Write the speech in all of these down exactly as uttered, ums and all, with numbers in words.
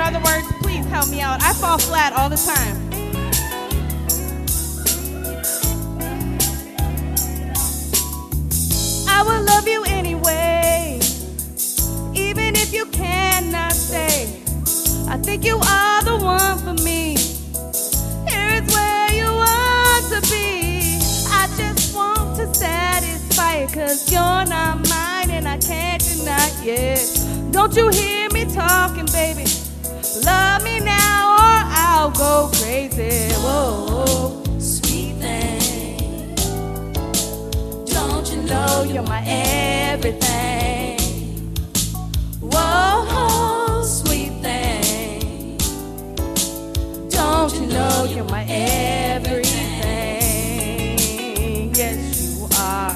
other words, please help me out. I fall flat all the time. I will love you anyway, even if you cannot stay. I think you are the one for me. Here is where you want to be. I just want to satisfy you, 'cause you're not mine and I can't deny it. Don't you hear me talking, baby? Love me now or I'll go crazy. Whoa, Sweet thing, don't you know know you're my everything. Whoa, sweet thing, Don't you know you're my everything? Yes, you are.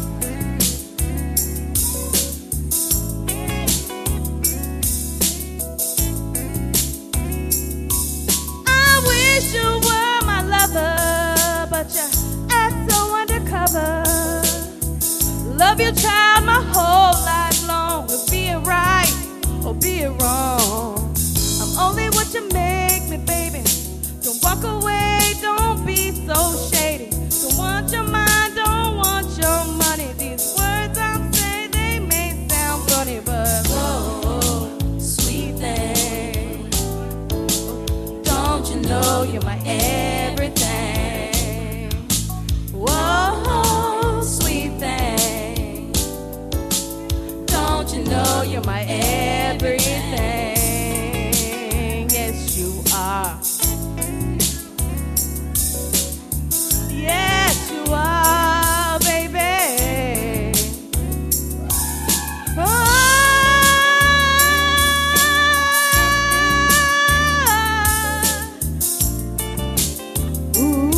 I wish you were my lover, but you act so undercover. Love you, child, my whole life long. Be it right or be it wrong, I'm only what you make me, baby. Don't walk away, don't be so shady. Don't want your mind, don't want your money. These words I'm saying, they may sound funny, but whoa, sweet thing, don't you know you're my everything? Whoa, sweet thing, don't you know you're my everything? Yes, you are. Yes, you are, baby. Oh, ooh.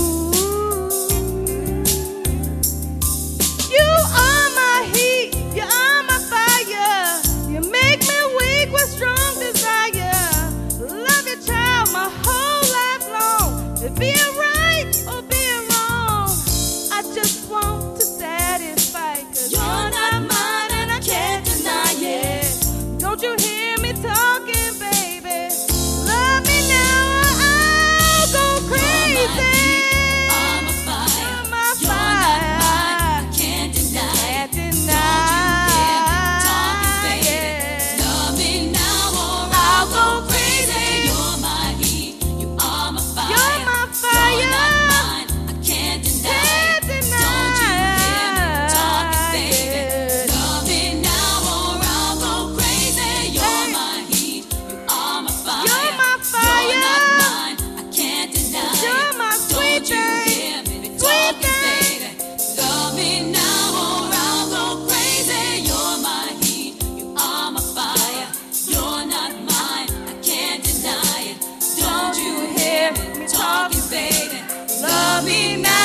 You are my heat, you are my fire. You make me weak with strong desire. Love your child my whole life long. Be it right or be it wrong, I just want to satisfy, 'cause you're not mine and I can't deny it. don't you hear me talking, baby? Love me now or I'll go crazy. I'm a fire, You're my you're not fire. mine, I can't deny Can't it. deny Talking, baby, it. love me now or I'll go crazy. You're my heat, you are my fire. You're my fire. You're not mine, I can't deny Can't it. deny Don't you hear me talking, baby? it. Love me now or I'll go crazy. You're Hey. my heat, you are my fire. You're my fire. You're not mine, I can't deny You're it. my sweet Don't you thing. hear me Sweet talking, baby? Love me now or I'll go crazy. You're my heat, you are my fire. You're not mine, I can't deny it. Don't you hear me talking, baby? Love me now.